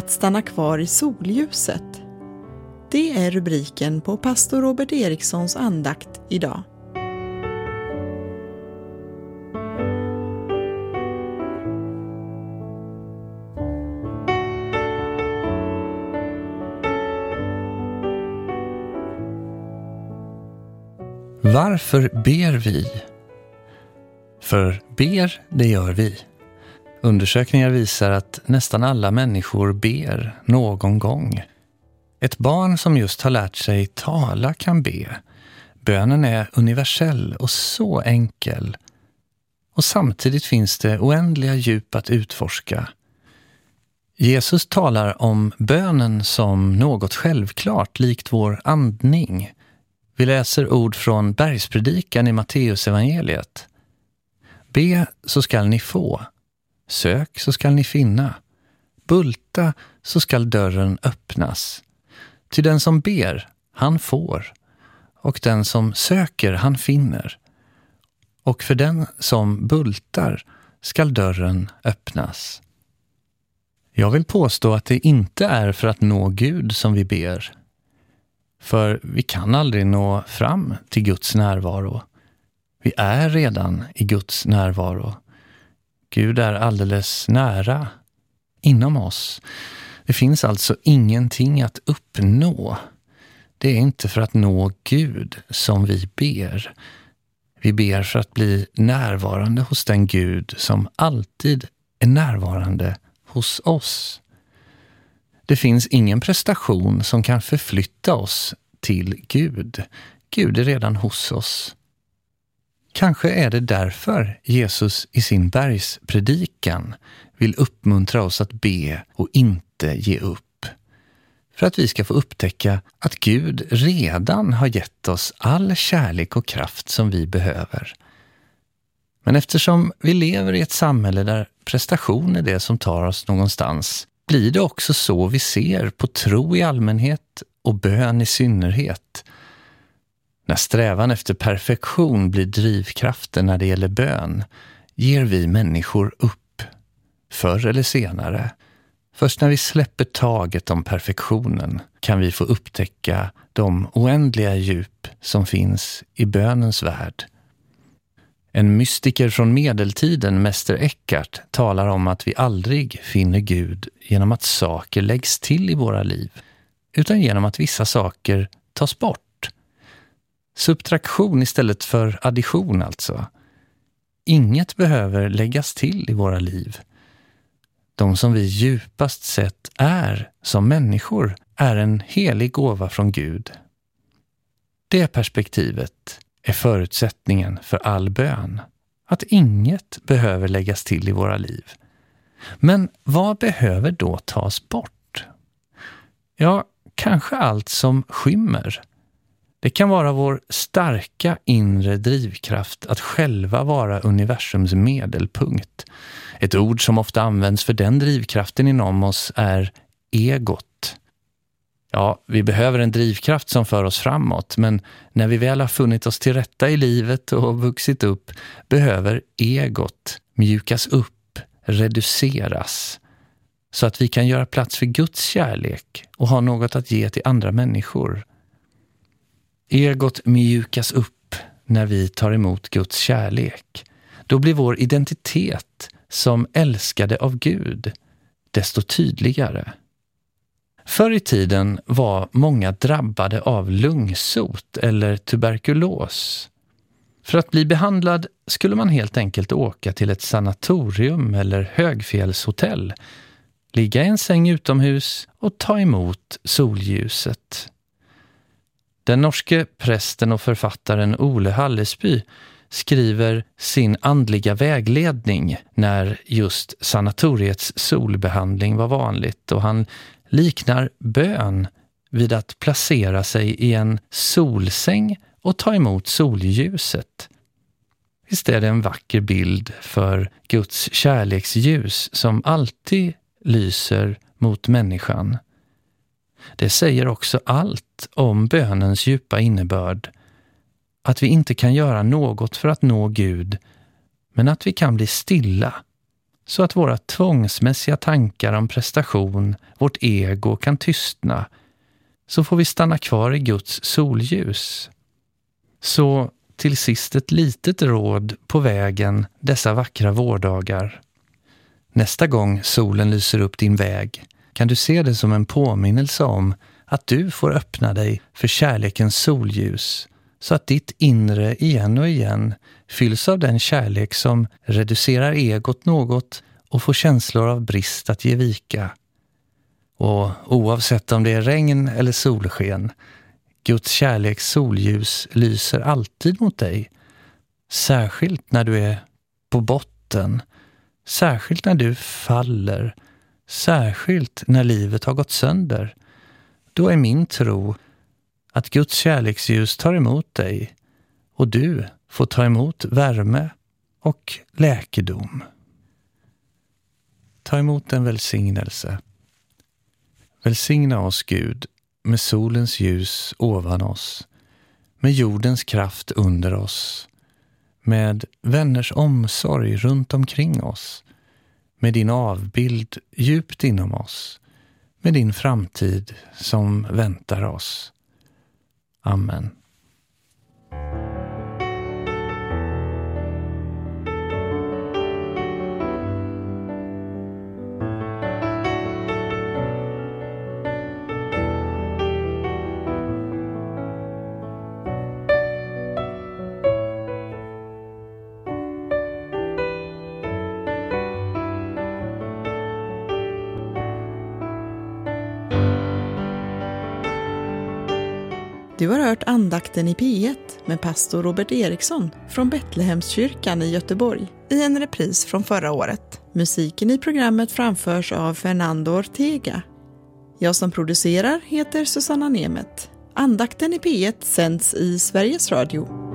att stanna kvar i solljuset. Det är rubriken på pastor Robert Erikssons andakt idag. Varför ber vi? För ber, det gör vi. Undersökningar visar att nästan alla människor ber någon gång. Ett barn som just har lärt sig tala kan be. Bönen är universell och så enkel. Och samtidigt finns det oändliga djup att utforska. Jesus talar om bönen som något självklart, likt vår andning. Vi läser ord från bergspredikan i Matteusevangeliet. Be så skall ni få. Sök så skall ni finna. Bulta så skall dörren öppnas. Till den som ber, han får. Och den som söker, han finner. Och för den som bultar skall dörren öppnas. Jag vill påstå att det inte är för att nå Gud som vi ber. För vi kan aldrig nå fram till Guds närvaro. Vi är redan i Guds närvaro. Gud är alldeles nära inom oss. Det finns alltså ingenting att uppnå. Det är inte för att nå Gud som vi ber. Vi ber för att bli närvarande hos den Gud som alltid är närvarande hos oss. Det finns ingen prestation som kan förflytta oss till Gud. Gud är redan hos oss. Kanske är det därför Jesus i sin bergspredikan vill uppmuntra oss att be och inte ge upp. För att vi ska få upptäcka att Gud redan har gett oss all kärlek och kraft som vi behöver. Men eftersom vi lever i ett samhälle där prestation är det som tar oss någonstans, blir det också så vi ser på tro i allmänhet och bön i synnerhet. När strävan efter perfektion blir drivkraften när det gäller bön, ger vi människor upp, förr eller senare. Först när vi släpper taget om perfektionen kan vi få upptäcka de oändliga djup som finns i bönens värld. En mystiker från medeltiden, Mäster Eckhart, talar om att vi aldrig finner Gud genom att saker läggs till i våra liv, utan genom att vissa saker tas bort. Subtraktion istället för addition alltså. Inget behöver läggas till i våra liv. De som vi djupast sett är som människor är en helig gåva från Gud. Det perspektivet är förutsättningen för all bön. Att inget behöver läggas till i våra liv. Men vad behöver då tas bort? Ja, kanske allt som skymmer. Det kan vara vår starka inre drivkraft att själva vara universums medelpunkt. Ett ord som ofta används för den drivkraften inom oss är egot. Ja, vi behöver en drivkraft som för oss framåt, men när vi väl har funnit oss till rätta i livet och vuxit upp behöver egot mjukas upp, reduceras, så att vi kan göra plats för Guds kärlek och ha något att ge till andra människor. Egot mjukas upp när vi tar emot Guds kärlek. Då blir vår identitet som älskade av Gud desto tydligare. Förr i tiden var många drabbade av lungsot eller tuberkulos. För att bli behandlad skulle man helt enkelt åka till ett sanatorium eller högfjällshotell, ligga i en säng utomhus och ta emot solljuset. Den norske prästen och författaren Ole Hallesby skriver sin andliga vägledning när just sanatoriets solbehandling var vanligt, och han liknar bön vid att placera sig i en solsäng och ta emot solljuset. Visst är det en vacker bild för Guds kärleksljus som alltid lyser mot människan. Det säger också allt om bönens djupa innebörd. Att vi inte kan göra något för att nå Gud, men att vi kan bli stilla, så att våra tvångsmässiga tankar om prestation, vårt ego kan tystna, så får vi stanna kvar i Guds solljus. Så till sist ett litet råd på vägen dessa vackra vårdagar. Nästa gång solen lyser upp din väg kan du se det som en påminnelse om att du får öppna dig för kärlekens solljus, så att ditt inre igen och igen fylls av den kärlek som reducerar egot något och får känslor av brist att ge vika. Och oavsett om det är regn eller solsken, Guds kärleks solljus lyser alltid mot dig. Särskilt när du är på botten, särskilt när du faller, särskilt när livet har gått sönder. Då är min tro att Guds kärleksljus tar emot dig och du får ta emot värme och läkedom. Ta emot en välsignelse. Välsigna oss, Gud, med solens ljus ovan oss, med jordens kraft under oss, med vänners omsorg runt omkring oss, med din avbild djupt inom oss, med din framtid som väntar oss. Amen. Du har hört andakten i P1 med pastor Robert Eriksson från Betlehemskyrkan i Göteborg i en repris från förra året. Musiken i programmet framförs av Fernando Ortega. Jag som producerar heter Susanna Nemet. Andakten i P1 sänds i Sveriges Radio.